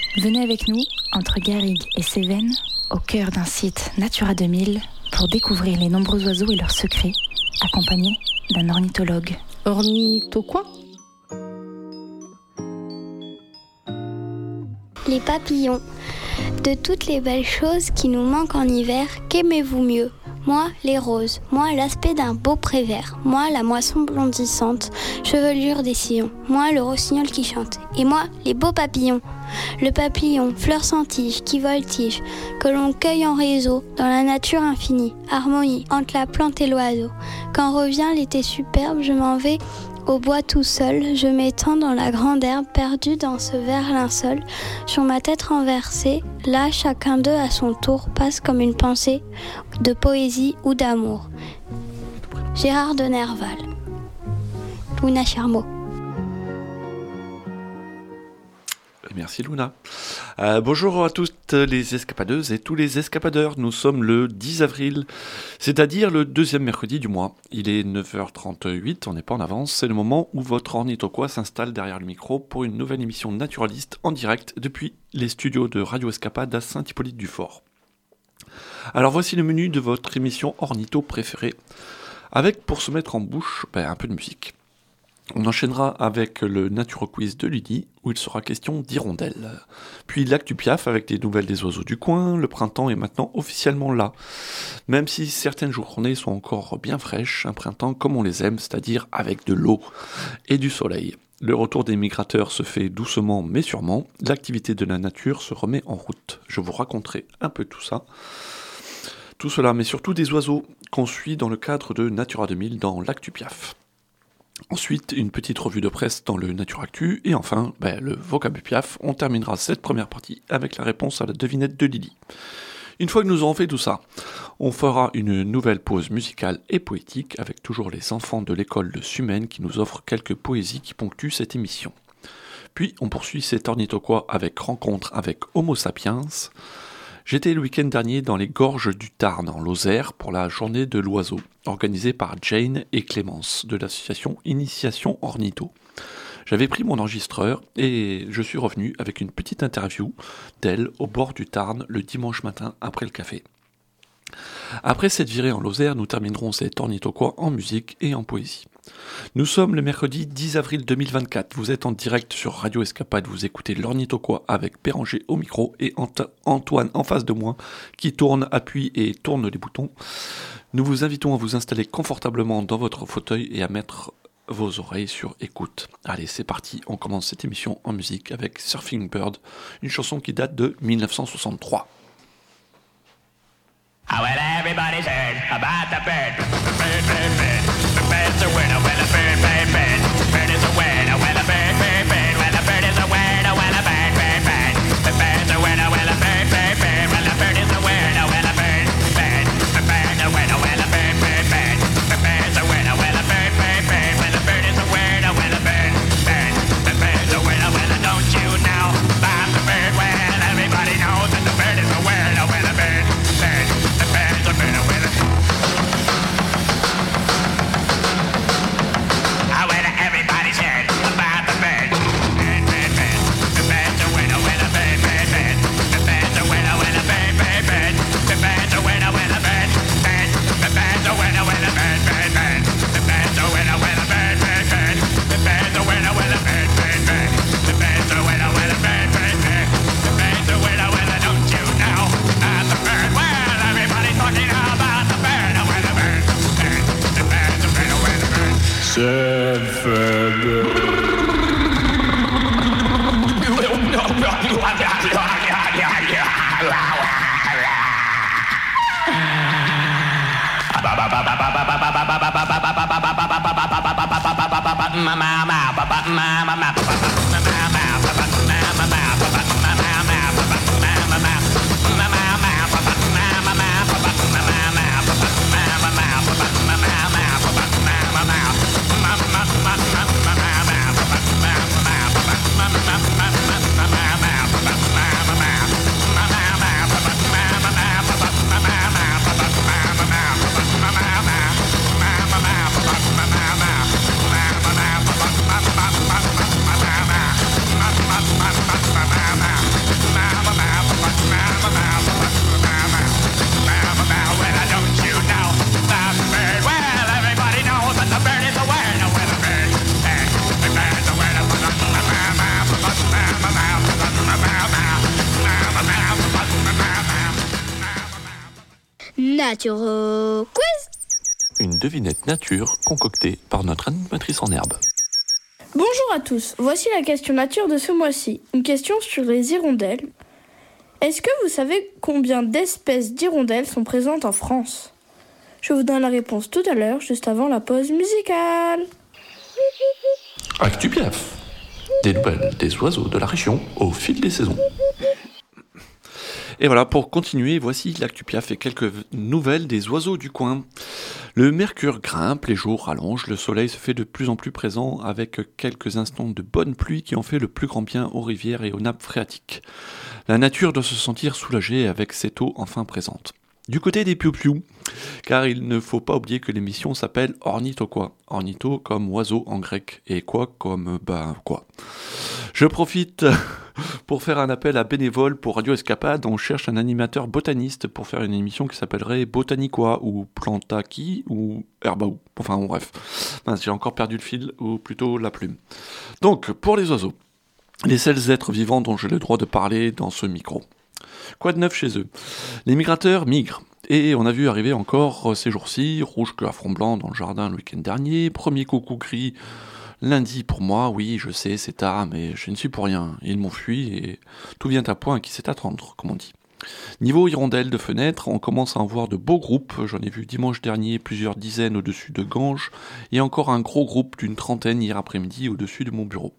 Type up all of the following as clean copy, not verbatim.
Venez avec nous, entre Garrigues et Cévennes, au cœur d'un site Natura 2000, pour découvrir les nombreux oiseaux et leurs secrets, accompagnés d'un ornithologue. Ornitho quoi ? Les papillons. De toutes les belles choses qui nous manquent en hiver, qu'aimez-vous mieux ? Moi, les roses. Moi, l'aspect d'un beau pré vert. Moi, la moisson blondissante, chevelure des sillons. Moi, le rossignol qui chante. Et moi, les beaux papillons. Le papillon, fleur sans tige, qui voltige, que l'on cueille en réseau, dans la nature infinie. Harmonie entre la plante et l'oiseau. Quand revient l'été superbe, je m'en vais au bois tout seul, je m'étends dans la grande herbe, perdue dans ce vert linceul. Sur ma tête renversée, là, chacun d'eux à son tour passe comme une pensée de poésie ou d'amour. Gérard de Nerval. Luna Charmeau. Merci Luna. Bonjour à toutes les escapadeuses et tous les escapadeurs. Nous sommes le 10 avril, c'est-à-dire le deuxième mercredi du mois. Il est 9h38, on n'est pas en avance. C'est le moment où votre ornithoquois s'installe derrière le micro pour une nouvelle émission naturaliste en direct depuis les studios de Radio Escapade à Saint-Hippolyte-du-Fort. Alors voici le menu de votre émission ornitho préférée, avec pour se mettre en bouche un peu de musique. On enchaînera avec le Nature Quiz de Lydie, où il sera question d'hirondelles. Puis l'actu Piaf avec des nouvelles des oiseaux du coin. Le printemps est maintenant officiellement là. Même si certaines journées sont encore bien fraîches, un printemps comme on les aime, c'est-à-dire avec de l'eau et du soleil. Le retour des migrateurs se fait doucement mais sûrement. L'activité de la nature se remet en route. Je vous raconterai un peu tout ça. Tout cela, mais surtout des oiseaux qu'on suit dans le cadre de Natura 2000 dans l'actu Piaf. Ensuite, une petite revue de presse dans le Nature Actu, et enfin, le Vocabu Piaf. On terminera cette première partie avec la réponse à la devinette de Lily. Une fois que nous aurons fait tout ça, on fera une nouvelle pause musicale et poétique avec toujours les enfants de l'école de Sumène qui nous offrent quelques poésies qui ponctuent cette émission. Puis on poursuit cet ornithoquois avec rencontre avec Homo sapiens. J'étais le week-end dernier dans les gorges du Tarn, en Lozère, pour la journée de l'oiseau, organisée par Jane et Clémence, de l'association Initiation Ornitho. J'avais pris mon enregistreur et je suis revenu avec une petite interview d'elle au bord du Tarn le dimanche matin après le café. Après cette virée en Lozère, nous terminerons cet ornithoquois en musique et en poésie. Nous sommes le mercredi 10 avril 2024. Vous êtes en direct sur Radio Escapade. Vous écoutez l'ornithoquois avec Béranger au micro et Antoine en face de moi qui tourne, appuie et tourne les boutons. Nous vous invitons à vous installer confortablement dans votre fauteuil et à mettre vos oreilles sur écoute. Allez, c'est parti. On commence cette émission en musique avec Surfing Bird, une chanson qui date de 1963. Oh, well, everybody's heard about the bird. Bird, bird, bird. The bird's a word. Oh, well, a bird, bird, bird. Bird is a word. Oh, well, a bird, bird, bird. Well, a bird is a word. Oh, well, a bird, bird, bird. The bird's a word. Oh, well, a bird, bird, bird. Well, a bird is a word. Oh, well, a bird, bird. The bird's a word. Oh, well, a bird, bird, bird. The bird's a word. Oh, well, a bird, bird, bird. Well, a bird is a word. Oh, well, a bird, bird. The bird's a word. Oh, well, don't you know about the bird? Well, everybody knows that the bird is a word. Oh, well, a bird, bird. The bird's a word. Oh, well, everybody's heard about the bird. Bird, bird, bird. The bird's a word. Oh, well, a bird, bird, bird. The bird's a word. Oh, well, a bird, bird, bird. The bird's a word. Oh, well, a bird, bird. The bird's a word. Oh, well, a bird, bird, bird. The bird's a word. Oh, well, a bird, bird, bird. The bird's a word. Oh, well, a bird, bird, bird. The bird's a word. Oh, well, a bird, bird, bird. The bird's a word. Oh, well, don't you know about the bird? Well, everybody's talking about the bird. Oh, well, a bird, bird. The bird's a word. Oh, well, a bird. Nature quiz. Une devinette nature concoctée par notre animatrice en herbe. Bonjour à tous, voici la question nature de ce mois-ci. Une question sur les hirondelles. Est-ce que vous savez combien d'espèces d'hirondelles sont présentes en France ? Je vous donne la réponse tout à l'heure, juste avant la pause musicale. ActuPiaf, des nouvelles des oiseaux de la région au fil des saisons. Et voilà, pour continuer, voici l'ActuPiaf et quelques nouvelles des oiseaux du coin. Le mercure grimpe, les jours rallongent, le soleil se fait de plus en plus présent avec quelques instants de bonne pluie qui ont fait le plus grand bien aux rivières et aux nappes phréatiques. La nature doit se sentir soulagée avec cette eau enfin présente. Du côté des piou-piou, car il ne faut pas oublier que l'émission s'appelle Ornithoquoi. Ornitho comme oiseau en grec et quoi comme quoi. Je profite pour faire un appel à bénévoles pour Radio Escapade. On cherche un animateur botaniste pour faire une émission qui s'appellerait Botaniquoi ou Plantaki ou Herbaou. Enfin bon, bref, j'ai encore perdu le fil ou plutôt la plume. Donc pour les oiseaux, les seuls êtres vivants dont j'ai le droit de parler dans ce micro. Quoi de neuf chez eux ? Les migrateurs migrent. Et on a vu arriver encore ces jours-ci, rouge que à front blanc dans le jardin le week-end dernier, premier coucou gris lundi pour moi, oui je sais c'est tard mais je ne suis pour rien, ils m'ont fui et tout vient à point qui sait attendre, comme on dit. Niveau hirondelles de fenêtres, on commence à en voir de beaux groupes, j'en ai vu dimanche dernier plusieurs dizaines au-dessus de Ganges, et encore un gros groupe d'une trentaine hier après-midi au-dessus de mon bureau.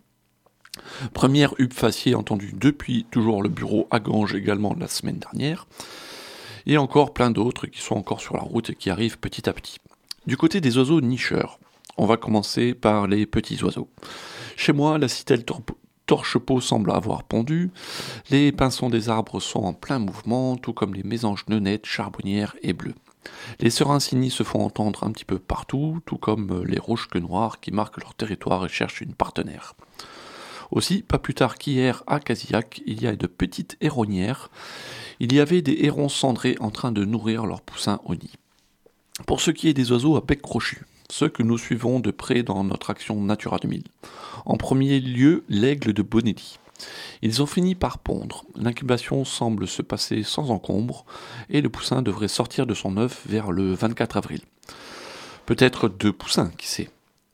Première huppe faciée entendue depuis toujours le bureau à Ganges également la semaine dernière, et encore plein d'autres qui sont encore sur la route et qui arrivent petit à petit. Du côté des oiseaux nicheurs, on va commencer par les petits oiseaux. Chez moi, la citelle torche-peau semble avoir pondu, les pinsons des arbres sont en plein mouvement, tout comme les mésanges neunettes, charbonnières et bleues. Les serincini se font entendre un petit peu partout, tout comme les rouges-queues noires qui marquent leur territoire et cherchent une partenaire. Aussi, pas plus tard qu'hier à Casillac, il y a de petites héronnières. Il y avait des hérons cendrés en train de nourrir leurs poussins au nid. Pour ce qui est des oiseaux à bec crochu, ceux que nous suivons de près dans notre action Natura 2000. En premier lieu, l'aigle de Bonelli. Ils ont fini par pondre. L'incubation semble se passer sans encombre et le poussin devrait sortir de son œuf vers le 24 avril. Peut-être 2 poussins, qui sait.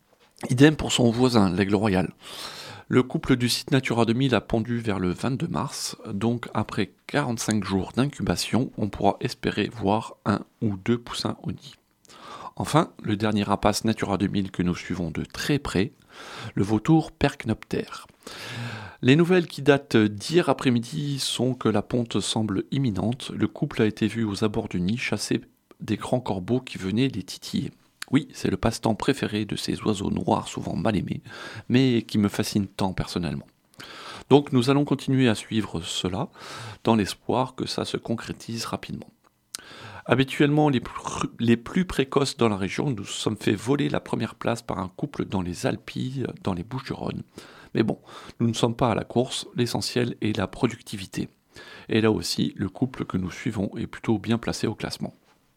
Idem pour son voisin, l'aigle royal. Le couple du site Natura 2000 a pondu vers le 22 mars, donc après 45 jours d'incubation, on pourra espérer voir 1 ou 2 poussins au nid. Enfin, le dernier rapace Natura 2000 que nous suivons de très près, le vautour Percnoptère. Les nouvelles qui datent d'hier après-midi sont que la ponte semble imminente, le couple a été vu aux abords du nid chasser des grands corbeaux qui venaient les titiller. Oui, c'est le passe-temps préféré de ces oiseaux noirs souvent mal aimés, mais qui me fascine tant personnellement. Donc nous allons continuer à suivre cela, dans l'espoir que ça se concrétise rapidement. Habituellement, les plus précoces dans la région, nous sommes fait voler la première place par un couple dans les Alpilles, dans les Bouches-du-Rhône. Mais bon, nous ne sommes pas à la course, l'essentiel est la productivité. Et là aussi, le couple que nous suivons est plutôt bien placé au classement.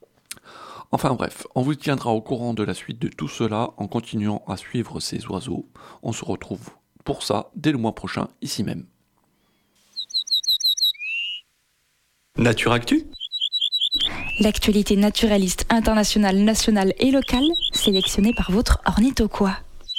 Enfin bref, on vous tiendra au courant de la suite de tout cela en continuant à suivre ces oiseaux. On se retrouve pour ça dès le mois prochain, ici même. Nature Actu ? L'actualité naturaliste internationale, nationale et locale, sélectionnée par votre Ornithoquoi.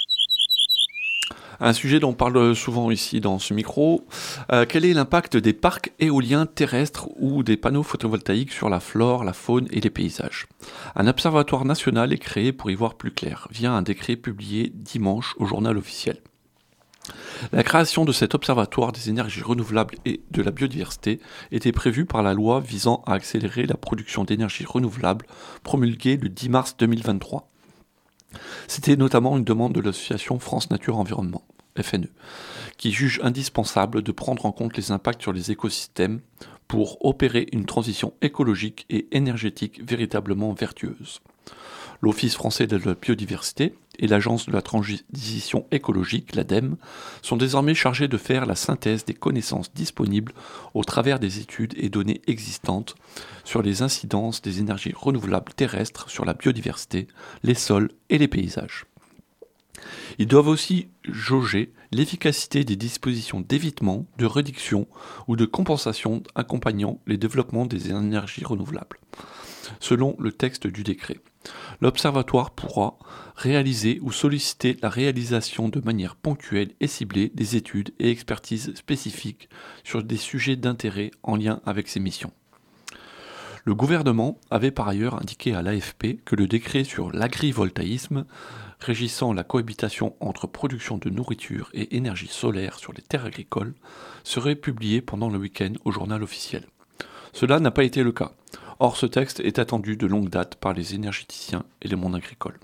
Un sujet dont on parle souvent ici dans ce micro, quel est l'impact des parcs éoliens terrestres ou des panneaux photovoltaïques sur la flore, la faune et les paysages ? Un observatoire national est créé pour y voir plus clair, via un décret publié dimanche au journal officiel. La création de cet observatoire des énergies renouvelables et de la biodiversité était prévue par la loi visant à accélérer la production d'énergie renouvelable promulguée le 10 mars 2023. C'était notamment une demande de l'association France Nature Environnement, FNE, qui juge indispensable de prendre en compte les impacts sur les écosystèmes pour opérer une transition écologique et énergétique véritablement vertueuse. L'Office français de la biodiversité et l'Agence de la transition écologique, l'ADEME, sont désormais chargés de faire la synthèse des connaissances disponibles au travers des études et données existantes sur les incidences des énergies renouvelables terrestres sur la biodiversité, les sols et les paysages. Ils doivent aussi jauger l'efficacité des dispositions d'évitement, de réduction ou de compensation accompagnant les développements des énergies renouvelables. selon le texte du décret. L'Observatoire pourra réaliser ou solliciter la réalisation de manière ponctuelle et ciblée des études et expertises spécifiques sur des sujets d'intérêt en lien avec ses missions. Le gouvernement avait par ailleurs indiqué à l'AFP que le décret sur l'agrivoltaïsme, régissant la cohabitation entre production de nourriture et énergie solaire sur les terres agricoles, serait publié pendant le week-end au journal officiel. Cela n'a pas été le cas. Or, ce texte est attendu de longue date par les énergéticiens et le monde agricole.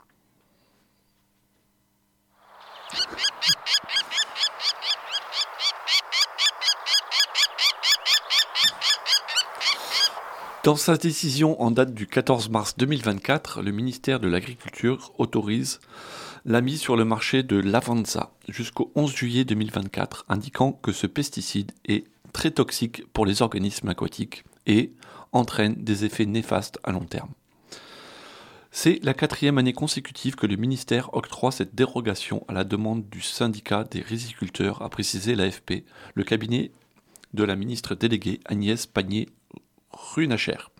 Dans sa décision en date du 14 mars 2024, le ministère de l'Agriculture autorise la mise sur le marché de l'Avanza jusqu'au 11 juillet 2024, indiquant que ce pesticide est très toxique pour les organismes aquatiques et entraîne des effets néfastes à long terme. C'est la 4e année consécutive que le ministère octroie cette dérogation à la demande du syndicat des riziculteurs, a précisé l'AFP, le cabinet de la ministre déléguée Agnès Pannier-Runacher.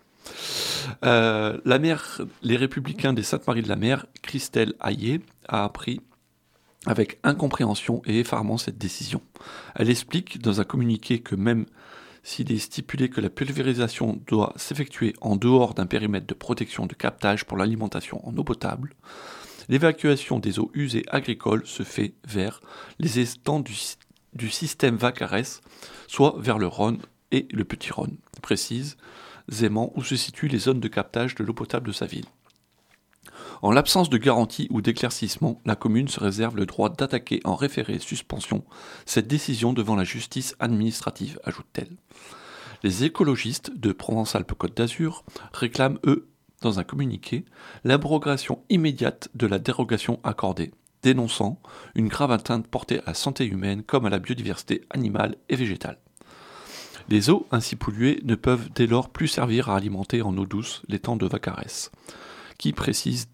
Les Républicains des Sainte-Marie-de-la-Mer, Christelle Hayet, a appris avec incompréhension et effarement cette décision. Elle explique dans un communiqué que même s'il est stipulé que la pulvérisation doit s'effectuer en dehors d'un périmètre de protection de captage pour l'alimentation en eau potable, l'évacuation des eaux usées agricoles se fait vers les étangs du système Vacarès, soit vers le Rhône et le Petit Rhône, précise aisément où se situent les zones de captage de l'eau potable de sa ville. En l'absence de garantie ou d'éclaircissement, la commune se réserve le droit d'attaquer en référé suspension cette décision devant la justice administrative, ajoute-t-elle. Les écologistes de Provence-Alpes-Côte d'Azur réclament, eux, dans un communiqué, l'abrogation immédiate de la dérogation accordée, dénonçant une grave atteinte portée à la santé humaine comme à la biodiversité animale et végétale. Les eaux ainsi polluées ne peuvent dès lors plus servir à alimenter en eau douce l'étang de Vacarès, qui présente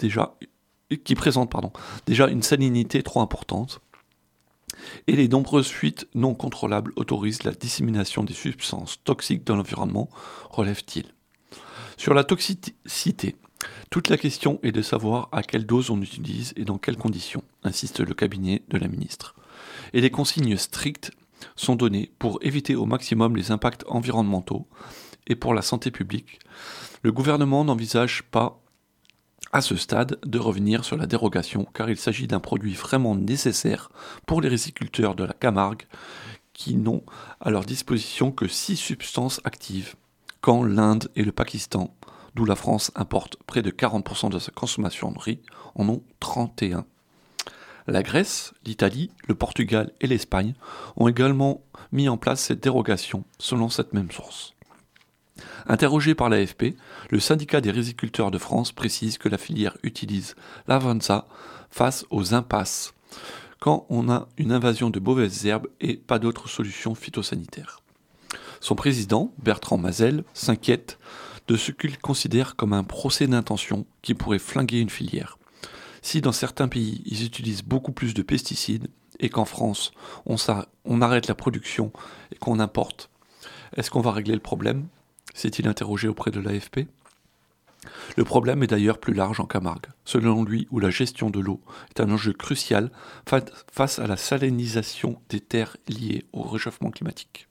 déjà une salinité trop importante, et les nombreuses fuites non contrôlables autorisent la dissémination des substances toxiques dans l'environnement, relève-t-il. Sur la toxicité, toute la question est de savoir à quelle dose on utilise et dans quelles conditions, insiste le cabinet de la ministre. Et les consignes strictes sont données pour éviter au maximum les impacts environnementaux et pour la santé publique. Le gouvernement n'envisage pas à ce stade de revenir sur la dérogation car il s'agit d'un produit vraiment nécessaire pour les riziculteurs de la Camargue qui n'ont à leur disposition que 6 substances actives, quand l'Inde et le Pakistan, d'où la France importe près de 40% de sa consommation de riz, en ont 31. La Grèce, l'Italie, le Portugal et l'Espagne ont également mis en place cette dérogation selon cette même source. Interrogé par l'AFP, le syndicat des riziculteurs de France précise que la filière utilise l'Avanza face aux impasses, quand on a une invasion de mauvaises herbes et pas d'autres solutions phytosanitaires. Son président, Bertrand Mazel, s'inquiète de ce qu'il considère comme un procès d'intention qui pourrait flinguer une filière. Si dans certains pays ils utilisent beaucoup plus de pesticides et qu'en France on arrête la production et qu'on importe, est-ce qu'on va régler le problème ? S'est-il interrogé auprès de l'AFP ? Le problème est d'ailleurs plus large en Camargue, selon lui où la gestion de l'eau est un enjeu crucial face à la salinisation des terres liées au réchauffement climatique.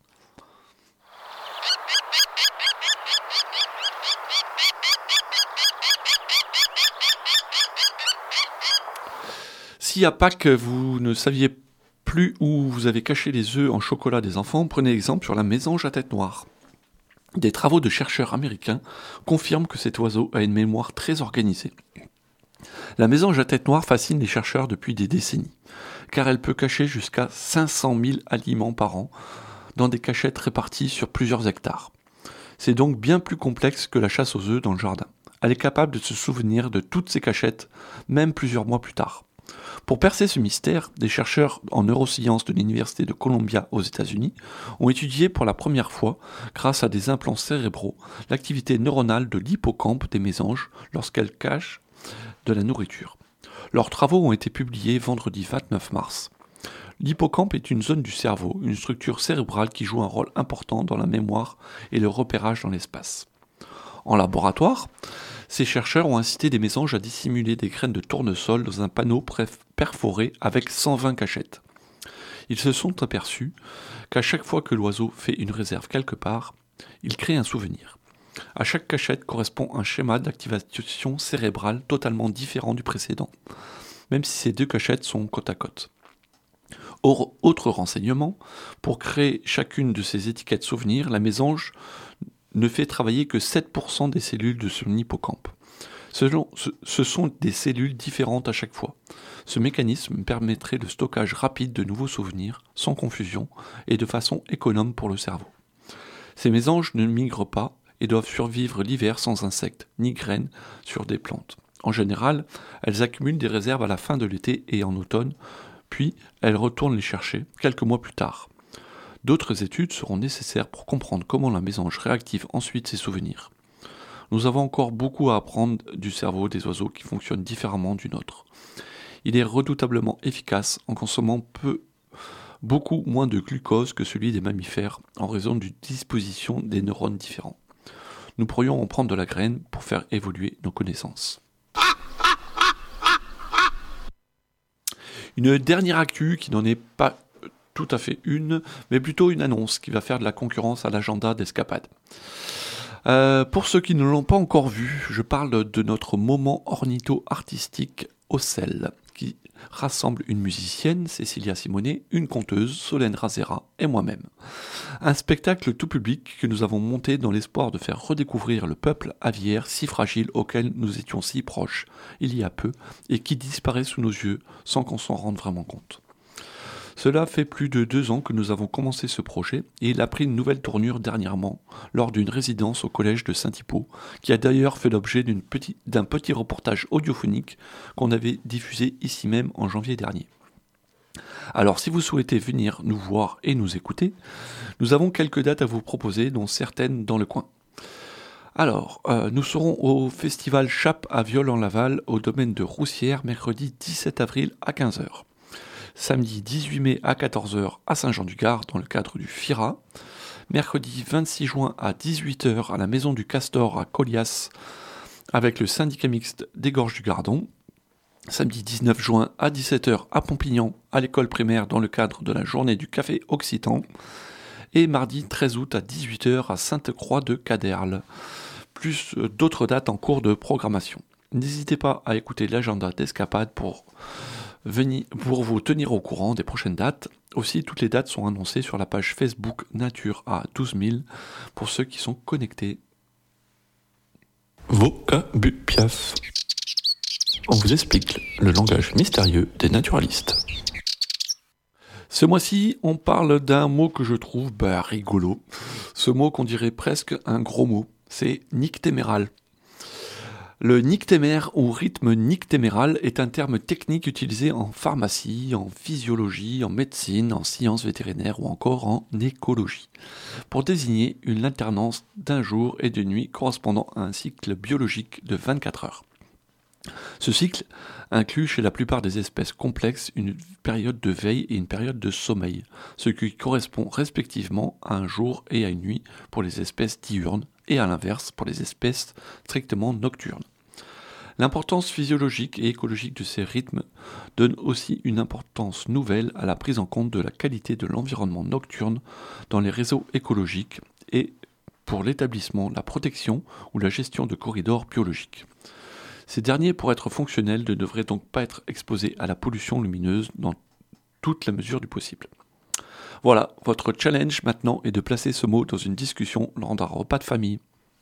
Si à Pâques vous ne saviez plus où vous avez caché les œufs en chocolat des enfants, prenez exemple sur la mésange à tête noire. Des travaux de chercheurs américains confirment que cet oiseau a une mémoire très organisée. La mésange à tête noire fascine les chercheurs depuis des décennies, car elle peut cacher jusqu'à 500 000 aliments par an dans des cachettes réparties sur plusieurs hectares. C'est donc bien plus complexe que la chasse aux œufs dans le jardin. Elle est capable de se souvenir de toutes ces cachettes, même plusieurs mois plus tard. Pour percer ce mystère, des chercheurs en neurosciences de l'Université de Columbia aux États-Unis ont étudié pour la première fois, grâce à des implants cérébraux, l'activité neuronale de l'hippocampe des mésanges lorsqu'elles cachent de la nourriture. Leurs travaux ont été publiés vendredi 29 mars. L'hippocampe est une zone du cerveau, une structure cérébrale qui joue un rôle important dans la mémoire et le repérage dans l'espace. En laboratoire, ces chercheurs ont incité des mésanges à dissimuler des graines de tournesol dans un panneau perforé avec 120 cachettes. Ils se sont aperçus qu'à chaque fois que l'oiseau fait une réserve quelque part, il crée un souvenir. À chaque cachette correspond un schéma d'activation cérébrale totalement différent du précédent, même si ces deux cachettes sont côte à côte. Autre renseignement, pour créer chacune de ces étiquettes souvenirs, la mésange ne fait travailler que 7% des cellules de son hippocampe. Ce sont des cellules différentes à chaque fois. Ce mécanisme permettrait le stockage rapide de nouveaux souvenirs, sans confusion et de façon économe pour le cerveau. Ces mésanges ne migrent pas et doivent survivre l'hiver sans insectes ni graines sur des plantes. En général, elles accumulent des réserves à la fin de l'été et en automne, puis elles retournent les chercher quelques mois plus tard. D'autres études seront nécessaires pour comprendre comment la mésange réactive ensuite ses souvenirs. Nous avons encore beaucoup à apprendre du cerveau des oiseaux qui fonctionne différemment du nôtre. Il est redoutablement efficace en consommant beaucoup moins de glucose que celui des mammifères en raison d'une disposition des neurones différents. Nous pourrions en prendre de la graine pour faire évoluer nos connaissances. Une dernière actu qui n'en est pas tout à fait une, mais plutôt une annonce qui va faire de la concurrence à l'agenda d'escapade. Pour ceux qui ne l'ont pas encore vu, je parle de notre moment ornitho-artistique au sel, qui rassemble une musicienne, Cécilia Simonet, une conteuse, Solène Razera, et moi-même. Un spectacle tout public que nous avons monté dans l'espoir de faire redécouvrir le peuple aviaire si fragile auquel nous étions si proches il y a peu, et qui disparaît sous nos yeux sans qu'on s'en rende vraiment compte. Cela fait plus de 2 ans que nous avons commencé ce projet et il a pris une nouvelle tournure dernièrement lors d'une résidence au collège de Saint-Hippo qui a d'ailleurs fait l'objet d'un petit reportage audiophonique qu'on avait diffusé ici même en janvier dernier. Alors si vous souhaitez venir nous voir et nous écouter, nous avons quelques dates à vous proposer dont certaines dans le coin. Alors, nous serons au festival Chape à Viol-en-Laval au domaine de Roussières mercredi 17 avril à 15h. Samedi 18 mai à 14h à Saint-Jean-du-Gard dans le cadre du FIRA, mercredi 26 juin à 18h à la Maison du Castor à Colias avec le syndicat mixte des Gorges du Gardon, samedi 19 juin à 17h à Pompignan à l'école primaire dans le cadre de la journée du café occitan et mardi 13 août à 18h à Sainte-Croix de Caderle, plus d'autres dates en cours de programmation. N'hésitez pas à écouter l'agenda d'escapade pour vous tenir au courant des prochaines dates. Aussi, toutes les dates sont annoncées sur la page Facebook Nature à 12 000 pour ceux qui sont connectés. Vocabupiaf. On vous explique le langage mystérieux des naturalistes. Ce mois-ci, on parle d'un mot que je trouve rigolo. Ce mot qu'on dirait presque un gros mot, c'est nictéméral. Le nictémère ou rythme nictéméral est un terme technique utilisé en pharmacie, en physiologie, en médecine, en sciences vétérinaires ou encore en écologie, pour désigner une alternance d'un jour et de nuit correspondant à un cycle biologique de 24 heures. Ce cycle inclut chez la plupart des espèces complexes une période de veille et une période de sommeil, ce qui correspond respectivement à un jour et à une nuit pour les espèces diurnes et à l'inverse pour les espèces strictement nocturnes. L'importance physiologique et écologique de ces rythmes donne aussi une importance nouvelle à la prise en compte de la qualité de l'environnement nocturne dans les réseaux écologiques et pour l'établissement, la protection ou la gestion de corridors biologiques. Ces derniers, pour être fonctionnels, ne devraient donc pas être exposés à la pollution lumineuse dans toute la mesure du possible. Voilà, votre challenge maintenant est de placer ce mot dans une discussion lors d'un repas de famille.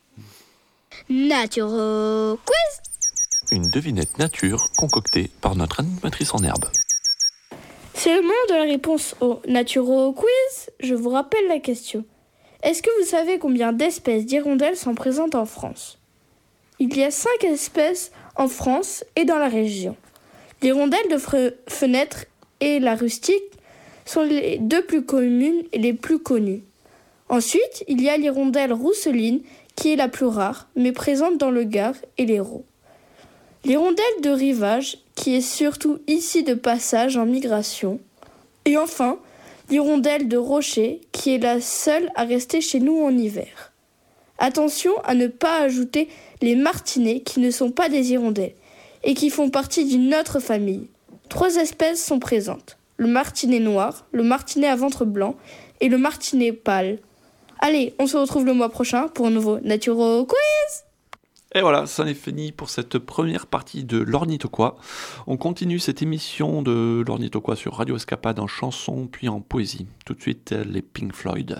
Nature quiz. Une devinette nature concoctée par notre animatrice en herbe. C'est le moment de la réponse au Naturo Quiz. Je vous rappelle la question. Est-ce que vous savez combien d'espèces d'hirondelles sont présentes en France ? Il y a 5 espèces en France et dans la région. L'hirondelle de fenêtre et la rustique sont les 2 plus communes et les plus connues. Ensuite, il y a l'hirondelle rousseline qui est la plus rare, mais présente dans le Gard et l'Hérault. L'hirondelle de rivage, qui est surtout ici de passage en migration. Et enfin, l'hirondelle de rocher, qui est la seule à rester chez nous en hiver. Attention à ne pas ajouter les martinets qui ne sont pas des hirondelles et qui font partie d'une autre famille. 3 espèces sont présentes. Le martinet noir, le martinet à ventre blanc et le martinet pâle. Allez, on se retrouve le mois prochain pour un nouveau Naturo Quiz. Et voilà, ça en est fini pour cette première partie de l'Ornithoquois. On continue cette émission de l'Ornithoquois sur Radio Escapade en chanson puis en poésie. Tout de suite, les Pink Floyd.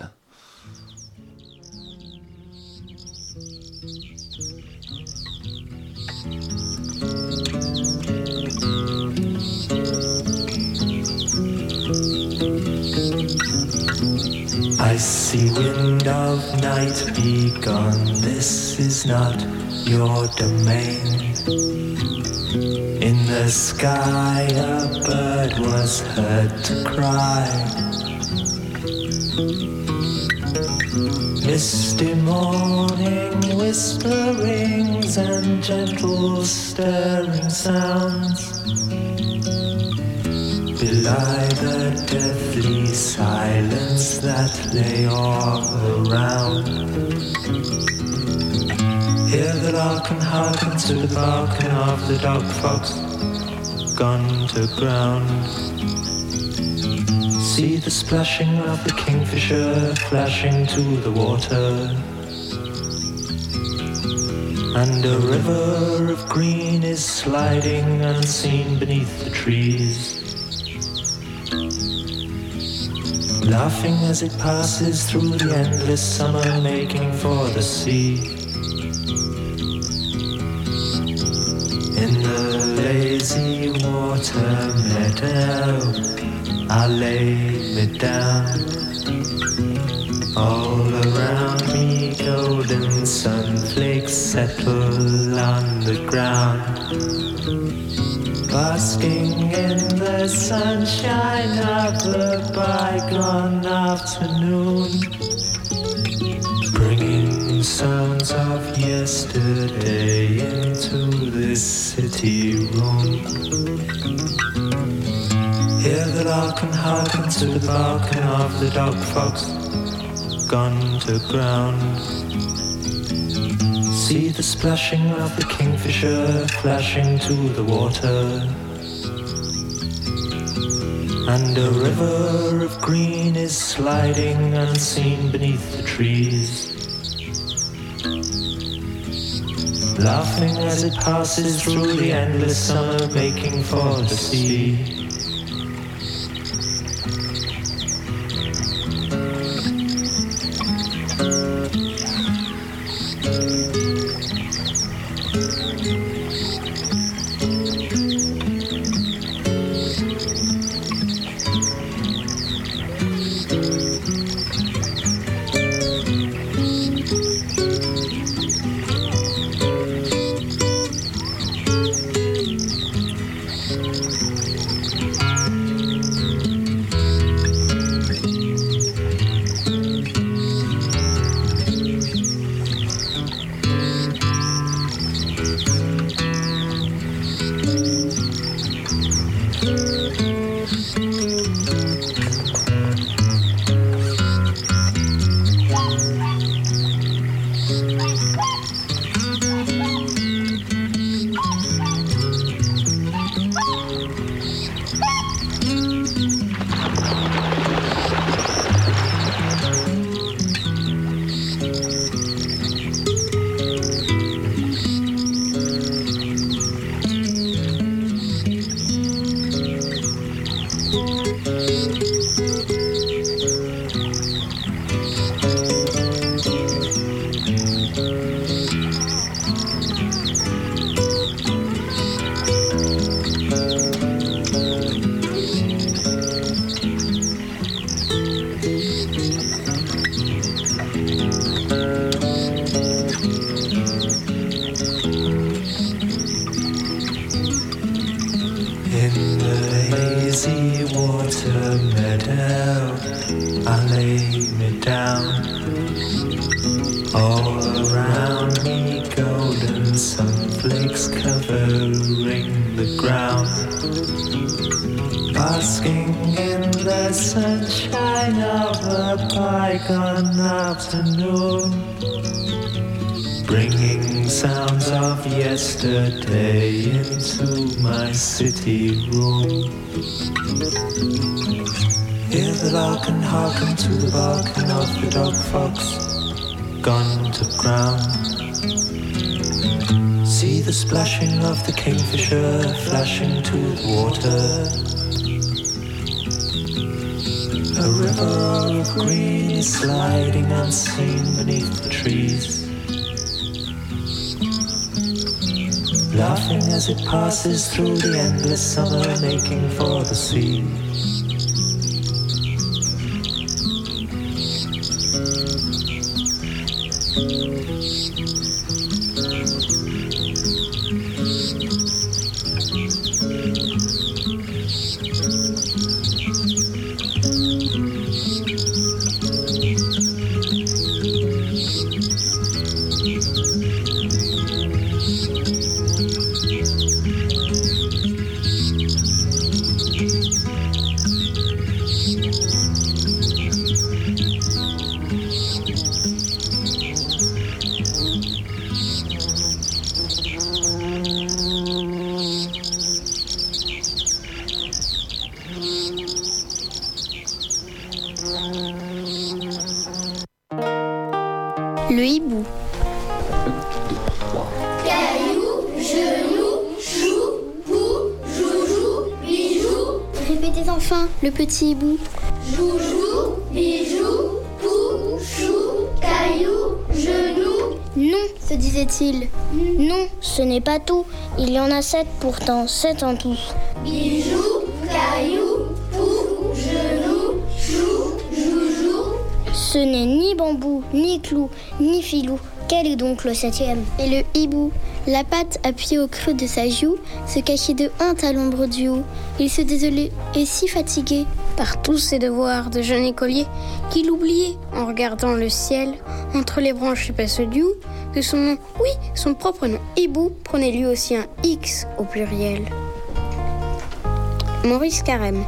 Icy wind of night, be gone, this is not your domain. In the sky a bird was heard to cry. Misty morning whisperings and gentle stirring sounds belie the deathly silence that lay all around. Hear the lark and hearken to the barking of the dog fox gone to ground. See the splashing of the kingfisher flashing to the water. And a river of green is sliding unseen beneath the trees, laughing as it passes through the endless summer, making for the sea. In the lazy water meadow, I lay me down. All around me golden sunflakes settle on the ground, basking in the sunshine of the bygone afternoon, bringing sounds of yesterday into this city room. Hear the lark and hearken to the barking of the dog fox gone to ground. See the splashing of the kingfisher flashing to the water. And a river of green is sliding unseen beneath the trees, laughing as it passes through the endless summer, making for the sea. Sunshine of a bygone afternoon, bringing sounds of yesterday into my city room. Hear the lark and hearken to the barking of the dog fox gone to ground. See the splashing of the kingfisher flashing to the water. A river of green is sliding unseen beneath the trees, laughing as it passes through the endless summer, making for the sea. Le hibou. Caillou, genou, chou, pou, joujou, bijou. Répétez enfin le petit hibou. Joujou, bijou, pou, chou, caillou, genou. Non, se disait-il. Non, ce n'est pas tout. Il y en a 7 pourtant, 7 en tout. Bijou, caillou, pou, genou, chou, joujou. Ce n'est ni bambou, ni clou, ni filou. Quel est donc le 7e? Et le hibou, la patte appuyée au creux de sa joue, se cachait de honte à l'ombre du haut. Il se désolait et si fatigué par tous ses devoirs de jeune écolier qu'il oubliait, en regardant le ciel, entre les branches épaisses du hou, que son nom, oui, son propre nom, hibou, prenait lui aussi un X au pluriel. Maurice Carême.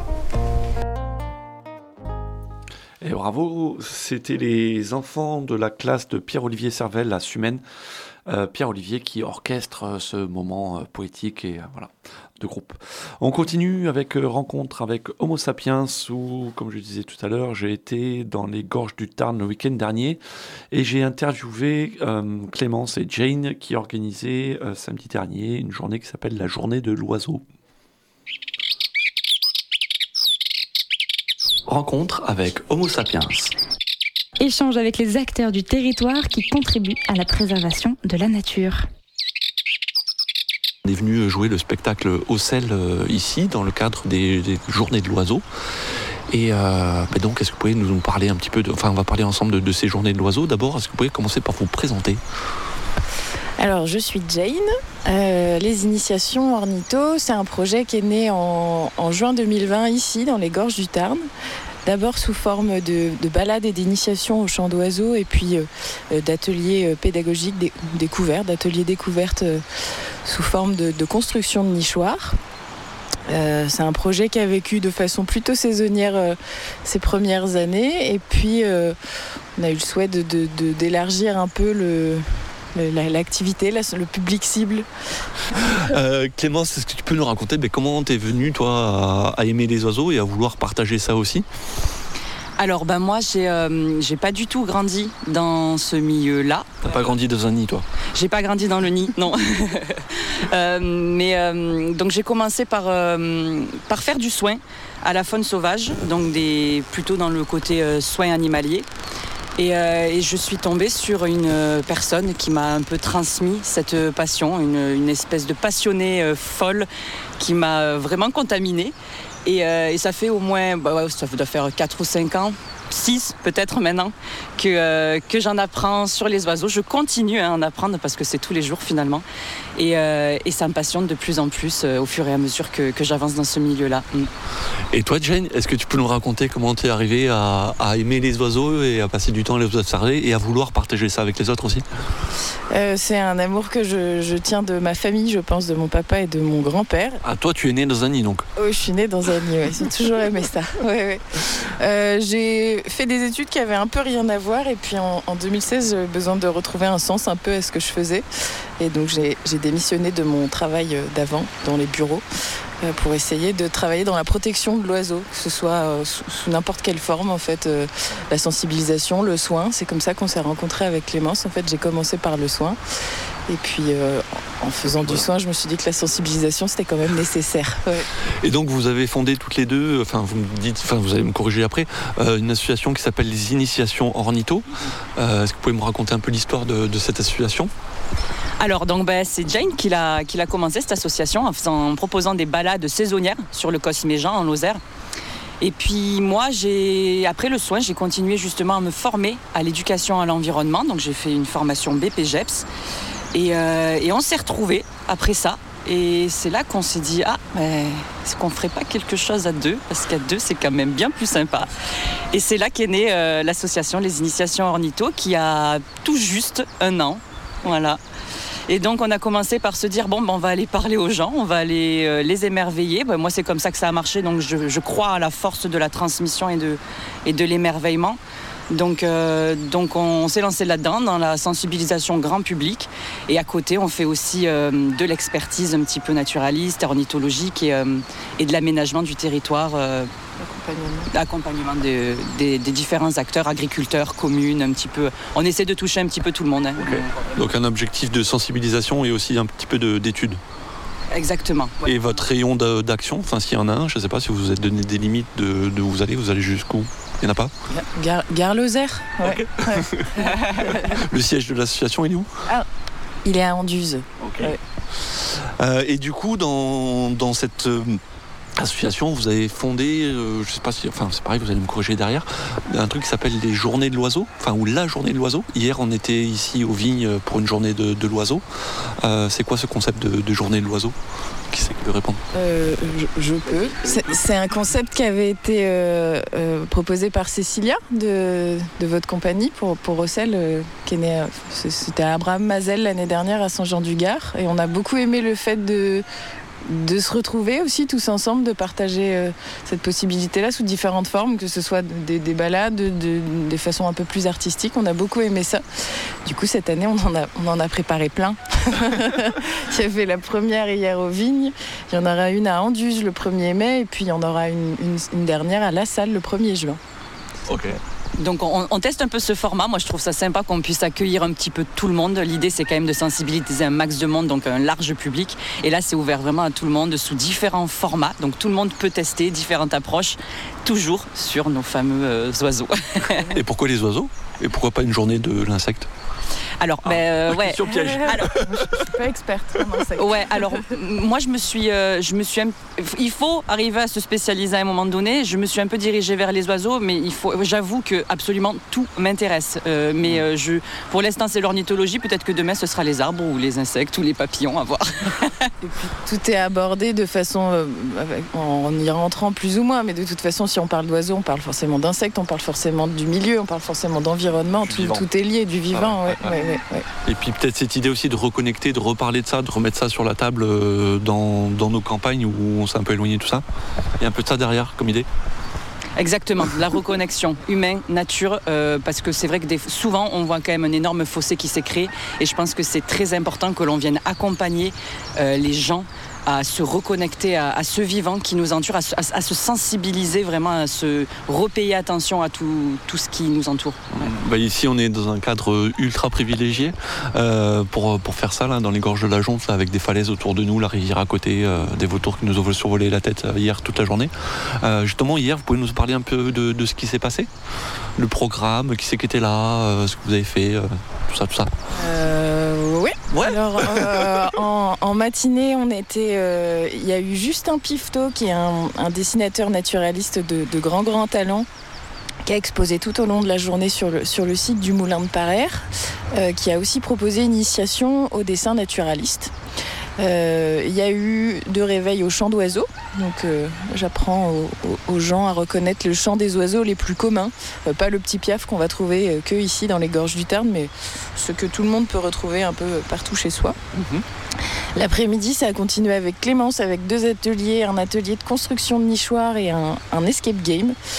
Et bravo, c'était les enfants de la classe de Pierre-Olivier Servel à Sumène. Pierre-Olivier qui orchestre ce moment poétique et voilà, de groupe. On continue avec rencontre avec Homo Sapiens où, comme je disais tout à l'heure, j'ai été dans les gorges du Tarn le week-end dernier et j'ai interviewé Clémence et Jane qui organisaient samedi dernier une journée qui s'appelle la journée de l'oiseau. Rencontre avec Homo Sapiens. Échange avec les acteurs du territoire qui contribuent à la préservation de la nature. On est venu jouer le spectacle au sel ici, dans le cadre des journées de l'oiseau. Et donc, est-ce que vous pouvez nous parler un petit peu on va parler ensemble de ces journées de l'oiseau. D'abord, est-ce que vous pouvez commencer par vous présenter ? Alors, je suis Jane. Les initiations ornitho, c'est un projet qui est né en juin 2020 ici, dans les gorges du Tarn. D'abord sous forme de balades et d'initiations au chant d'oiseaux et puis d'ateliers pédagogiques d'ateliers découvertes sous forme de construction de nichoirs. C'est un projet qui a vécu de façon plutôt saisonnière ces premières années et puis on a eu le souhait d'élargir un peu l'activité, le public cible. Clémence, est-ce que tu peux nous raconter comment t'es venue toi à aimer les oiseaux et à vouloir partager ça aussi ? Alors moi j'ai pas du tout grandi dans ce milieu-là. T'as pas grandi dans un nid toi ? J'ai pas grandi dans le nid, non. Donc j'ai commencé par faire du soin à la faune sauvage, donc plutôt dans le côté soins animaliers. Et je suis tombée sur une personne qui m'a un peu transmis cette passion, une espèce de passionnée folle qui m'a vraiment contaminée. Et ça fait au moins, ça doit faire 4 ou 5 ans, 6 peut-être maintenant, que j'en apprends sur les oiseaux. Je continue à en apprendre parce que c'est tous les jours finalement. Et ça me passionne de plus en plus au fur et à mesure que j'avance dans ce milieu-là. Et toi Jane, est-ce que tu peux nous raconter comment tu es arrivée à aimer les oiseaux et à passer du temps à les observer et à vouloir partager ça avec les autres aussi ? C'est un amour que je tiens de ma famille, je pense, de mon papa et de mon grand-père. Ah, toi tu es née dans un nid donc ? Oui, je suis née dans un nid, ouais. J'ai toujours aimé ça. Ouais. fait des études qui avaient un peu rien à voir. Et puis en 2016, j'avais besoin de retrouver un sens un peu à ce que je faisais. Et donc j'ai démissionné de mon travail d'avant dans les bureaux pour essayer de travailler dans la protection de l'oiseau, que ce soit sous n'importe quelle forme en fait, la sensibilisation, le soin. C'est comme ça qu'on s'est rencontrés avec Clémence. En fait, j'ai commencé par le soin. Et puis, en faisant du soin, je me suis dit que la sensibilisation, c'était quand même nécessaire. Ouais. Et donc, vous avez fondé toutes les deux, vous allez me corriger après, une association qui s'appelle les Initiations Ornitho. Est-ce que vous pouvez me raconter un peu l'histoire de cette association ? Alors donc c'est Jane qui l'a commencé cette association en proposant des balades saisonnières sur le Cosméjean en Lozère. Et puis moi, après le soin, j'ai continué justement à me former à l'éducation à l'environnement. Donc j'ai fait une formation BPGEPS et on s'est retrouvés après ça. Et c'est là qu'on s'est dit, est-ce qu'on ferait pas quelque chose à deux ? Parce qu'à deux, c'est quand même bien plus sympa. Et c'est là qu'est née l'association Les Initiations Ornitho qui a tout juste 1 an. Voilà. Et donc on a commencé par se dire on va aller parler aux gens, on va aller les émerveiller. Moi c'est comme ça que ça a marché, donc je crois à la force de la transmission et de l'émerveillement. Donc on s'est lancé là-dedans, dans la sensibilisation grand public. Et à côté on fait aussi de l'expertise un petit peu naturaliste, ornithologique et de l'aménagement du territoire. L'accompagnement des différents acteurs, agriculteurs, communes, un petit peu. On essaie de toucher un petit peu tout le monde. Hein. Okay. Donc un objectif de sensibilisation et aussi un petit peu d'études. Exactement. Ouais. Et votre rayon d'action, s'il y en a un, je ne sais pas si vous vous êtes donné des limites de où vous allez jusqu'où ? Il n'y en a pas ? Gare Lozère. Ouais. Okay. Ouais. Le siège de l'association, il est où ? Il est à Anduze. Okay. Ouais. Et du coup, dans cette association, vous avez fondé, je sais pas si, c'est pareil, vous allez me corriger derrière, un truc qui s'appelle les Journées de l'Oiseau, ou la Journée de l'Oiseau. Hier, on était ici aux Vignes pour une journée de l'oiseau. C'est quoi ce concept de Journée de l'Oiseau ? Qui c'est qui peut répondre ? Je peux. C'est un concept qui avait été proposé par Cécilia de votre compagnie pour Ocel, qui est né, c'était à Abraham Mazel l'année dernière à Saint-Jean-du-Gard. Et on a beaucoup aimé le fait de se retrouver aussi tous ensemble, de partager cette possibilité-là sous différentes formes, que ce soit des balades, des façons un peu plus artistiques. On a beaucoup aimé ça. Du coup, cette année, on en a préparé plein. Il y avait la première hier aux Vignes, il y en aura une à Anduze le 1er mai, et puis il y en aura une dernière à La Salle le 1er juin. Ok. Donc on teste un peu ce format. Moi je trouve ça sympa qu'on puisse accueillir un petit peu tout le monde. L'idée c'est quand même de sensibiliser un max de monde, donc un large public. Et là c'est ouvert vraiment à tout le monde sous différents formats. Donc tout le monde peut tester différentes approches, toujours sur nos fameux oiseaux. Et pourquoi les oiseaux ? Et pourquoi pas une journée de l'insecte ? Alors, question piège. Alors, je suis pas experte en insectes. Ouais, alors moi il faut arriver à se spécialiser à un moment donné. Je me suis un peu dirigée vers les oiseaux, mais j'avoue que absolument tout m'intéresse. Pour l'instant c'est l'ornithologie. Peut-être que demain ce sera les arbres ou les insectes ou les papillons, à voir. Et puis, tout est abordé de façon en y rentrant plus ou moins, mais de toute façon si on parle d'oiseaux, on parle forcément d'insectes, on parle forcément du milieu, on parle forcément d'environnement. Tout est lié, du vivant. Ouais. Et puis peut-être cette idée aussi de reconnecter, de reparler de ça, de remettre ça sur la table dans nos campagnes où on s'est un peu éloigné de tout ça. Il y a un peu de ça derrière comme idée. Exactement, la reconnexion humain, nature, parce que c'est vrai que souvent on voit quand même un énorme fossé qui s'est créé, et je pense que c'est très important que l'on vienne accompagner les gens à se reconnecter à ce vivant qui nous entoure, à se sensibiliser vraiment, à se repayer attention à tout ce qui nous entoure. Ouais. Ici on est dans un cadre ultra privilégié pour faire ça là, dans les gorges de la Jonte, là, avec des falaises autour de nous, la rivière à côté, des vautours qui nous ont survolé la tête hier toute la journée. Justement hier, vous pouvez nous parler un peu de ce qui s'est passé ? Le programme, qui c'est qui était là, ce que vous avez fait, tout ça. Oui. Ouais. Alors en matinée, on était. Il y a eu Justin Pifto, qui est un dessinateur naturaliste de grand talent, qui a exposé tout au long de la journée sur le site du Moulin de Parère, qui a aussi proposé une initiation au dessin naturaliste. Il y a eu 2 réveils au chant d'oiseaux, donc j'apprends aux gens à reconnaître le chant des oiseaux les plus communs, pas le petit piaf qu'on va trouver que ici dans les gorges du Tarn, mais ce que tout le monde peut retrouver un peu partout chez soi. L'après-midi, ça a continué avec Clémence, avec 2 ateliers, un atelier de construction de nichoirs et un escape game.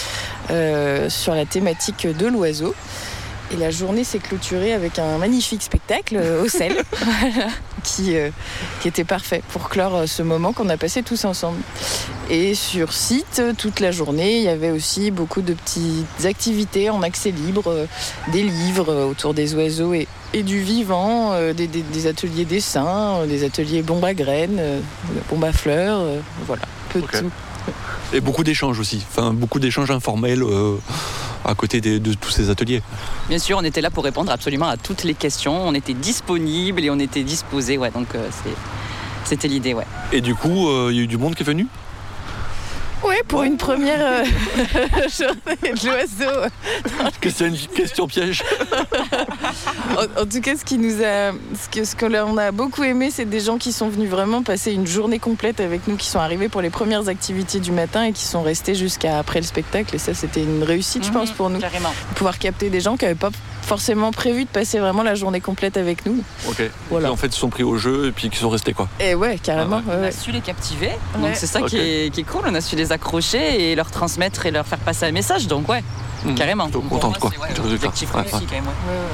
sur la thématique de l'oiseau. Et la journée s'est clôturée avec un magnifique spectacle au sel, voilà, qui était parfait pour clore ce moment qu'on a passé tous ensemble. Et sur site, toute la journée, il y avait aussi beaucoup de petites activités en accès libre, des livres autour des oiseaux et du vivant, des ateliers dessins, des ateliers bombes à graines, bombes à fleurs, voilà, peu de tout. Et beaucoup d'échanges aussi, beaucoup d'échanges informels à côté de tous ces ateliers. Bien sûr, on était là pour répondre absolument à toutes les questions, on était disponibles et on était disposés, ouais, donc c'était l'idée. Ouais. Et du coup, il y a eu du monde qui est venu ? Oui, pour une première journée de l'oiseau. C'est une question piège. En tout cas, ce qu'on a beaucoup aimé, c'est des gens qui sont venus vraiment passer une journée complète avec nous, qui sont arrivés pour les premières activités du matin et qui sont restés jusqu'à après le spectacle. Et ça, c'était une réussite, je pense, pour nous. Carrément. De pouvoir capter des gens qui n'avaient pas forcément prévu de passer vraiment la journée complète avec nous. Ok. Voilà. Et en fait, ils sont pris au jeu et puis qui sont restés quoi. Et ouais, carrément. On a su les captiver, donc c'est ça qui est cool. On a su les accrocher et leur transmettre et leur faire passer un message. Donc ouais. Carrément. Contente quoi. Objectif réussi quand même.